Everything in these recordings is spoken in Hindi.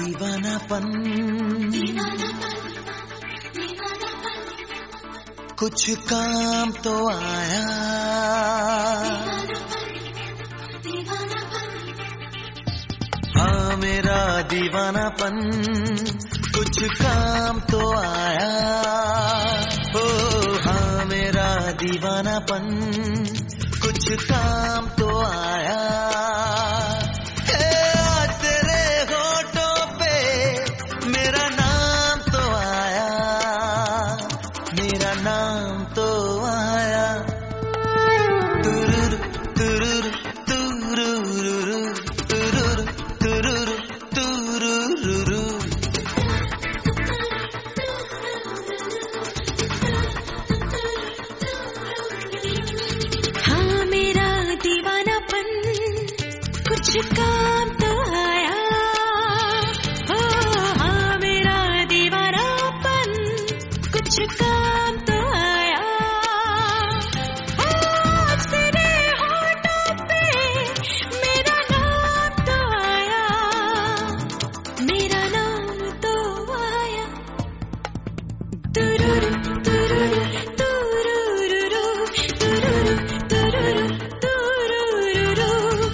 दीवानापन कुछ काम तो आया, हाँ मेरा दीवानापन कुछ काम तो आया। ओ हाँ मेरा दीवानापन कुछ काम तो आया। आज तेरे होठों पे मेरा नाम तो आया, मेरा नाम तो आया। तुरुरु तुरुरु तुरुरुरु तुरुरु तुरुरु तुरुरुरु। हाँ मेरा दीवानापन कुछ काम तो आया। ओ हाँ मेरा दीवानापन कुछ काम तो आया। आज तेरे होठों पे मेरा नाम तो आया, मेरा नाम तो आया। तुरुरु तुरुरु तुरुरुरु तुरुरु तुरुरु तुरुरुरु।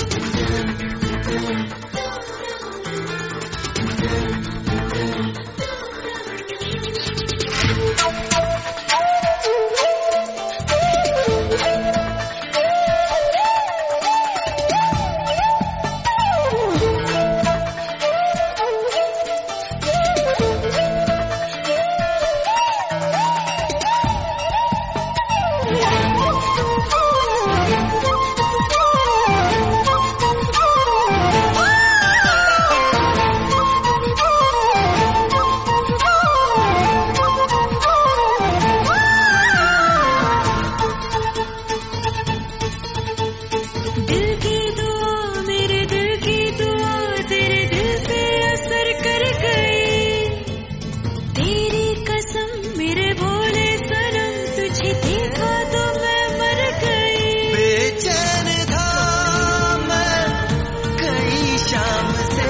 दिल की दुआ मेरे दिल की दुआ तेरे दिल पे असर कर गई। तेरी कसम मेरे भोले सनम तुझे देखा तो मैं मर गई। बेचैन था मैं कई शाम से,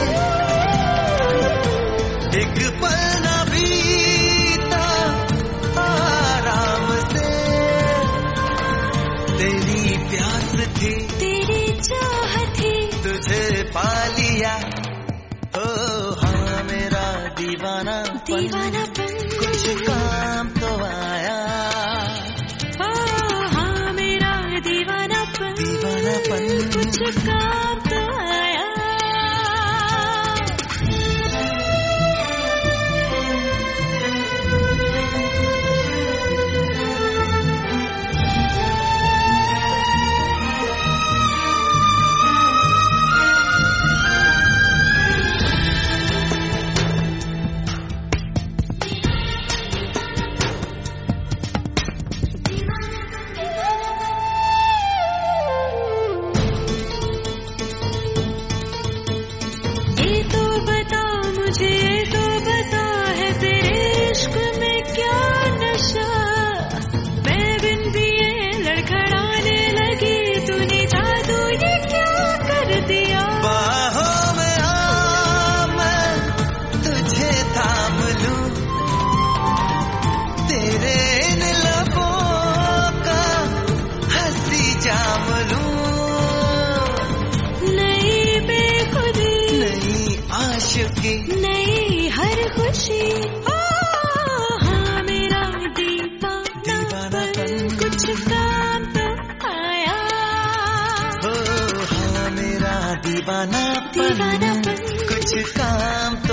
एक पल न बीता आराम से। तेरी प्यास थी तेरी चाह थी तुझे पा लिया। ओ हाँ मेरा दीवानापन कुछ काम तो आया। ओ हाँ मेरा दीवानापन कुछ दीवानापन काम तो आया। ये तो बता मुझे, ये तो बता है तेरे इश्क में क्या नशा। मैं बिन दिए लड़खड़ाने लगी, तूने जादू ये क्या कर दिया। बाहों में आ मैं तुझे थाम लूं, तेरे इन लबों का हंसी जाम लूं। नई बेखुदी नई आशिकी नई हर खुशी। ओ हाँ मेरा दीवानापन कुछ काम तो आया। हो हाँ मेरा दीवानापन कुछ काम तो